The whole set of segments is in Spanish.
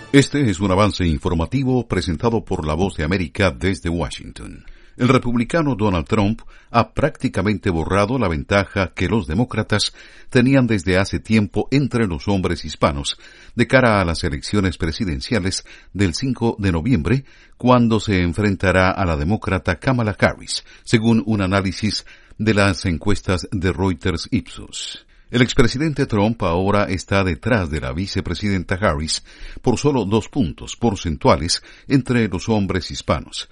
Este es un avance informativo presentado por La Voz de América desde Washington. El republicano Donald Trump ha prácticamente borrado la ventaja que los demócratas tenían desde hace tiempo entre los hombres hispanos de cara a las elecciones presidenciales del 5 de noviembre, cuando se enfrentará a la demócrata Kamala Harris, según un análisis de las encuestas de Reuters Ipsos. El expresidente Trump ahora está detrás de la vicepresidenta Harris por solo 2 puntos porcentuales entre los hombres hispanos,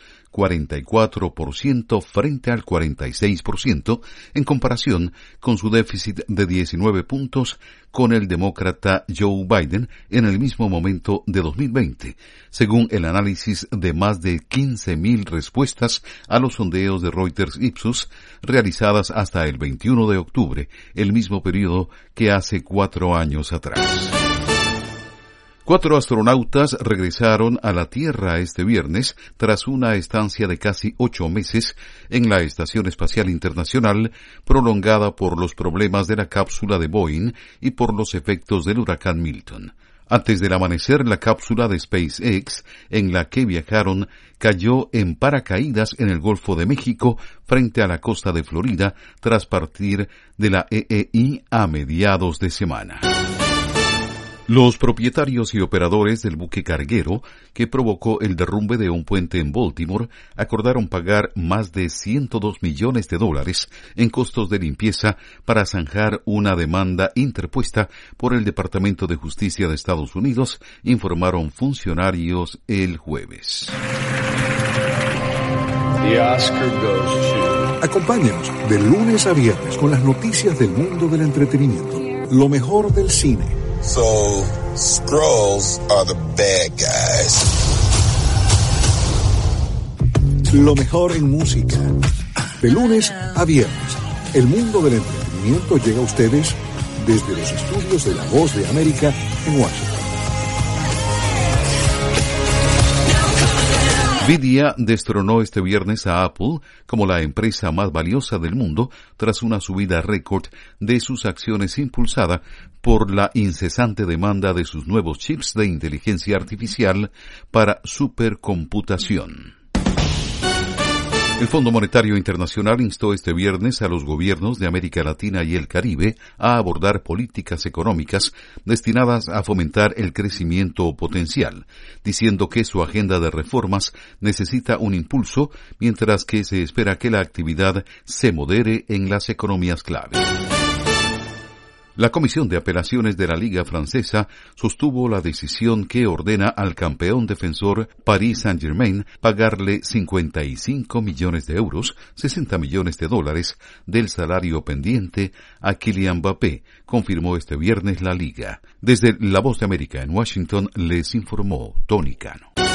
44% frente al 46% en comparación con su déficit de 19 puntos con el demócrata Joe Biden en el mismo momento de 2020, según el análisis de más de 15,000 respuestas a los sondeos de Reuters Ipsos realizadas hasta el 21 de octubre, el mismo periodo que hace 4 años atrás. 4 astronautas regresaron a la Tierra este viernes tras una estancia de casi 8 meses en la Estación Espacial Internacional, prolongada por los problemas de la cápsula de Boeing y por los efectos del huracán Milton. Antes del amanecer, la cápsula de SpaceX, en la que viajaron, cayó en paracaídas en el Golfo de México frente a la costa de Florida tras partir de la EEI a mediados de semana. Los propietarios y operadores del buque carguero que provocó el derrumbe de un puente en Baltimore acordaron pagar más de $102 millones en costos de limpieza para zanjar una demanda interpuesta por el Departamento de Justicia de Estados Unidos, informaron funcionarios el jueves. Acompáñanos de lunes a viernes con las noticias del mundo del entretenimiento, lo mejor del cine. So, Skrulls are the bad guys. Lo mejor en música. De lunes a viernes, el mundo del entretenimiento llega a ustedes desde los estudios de La Voz de América en Washington. Nvidia destronó este viernes a Apple como la empresa más valiosa del mundo tras una subida récord de sus acciones impulsada por la incesante demanda de sus nuevos chips de inteligencia artificial para supercomputación. El Fondo Monetario Internacional instó este viernes a los gobiernos de América Latina y el Caribe a abordar políticas económicas destinadas a fomentar el crecimiento potencial, diciendo que su agenda de reformas necesita un impulso, mientras que se espera que la actividad se modere en las economías clave. La Comisión de Apelaciones de la Liga Francesa sostuvo la decisión que ordena al campeón defensor Paris Saint-Germain pagarle 55 millones de euros, $60 millones del salario pendiente a Kylian Mbappé, confirmó este viernes la Liga. Desde La Voz de América en Washington les informó Tony Cano.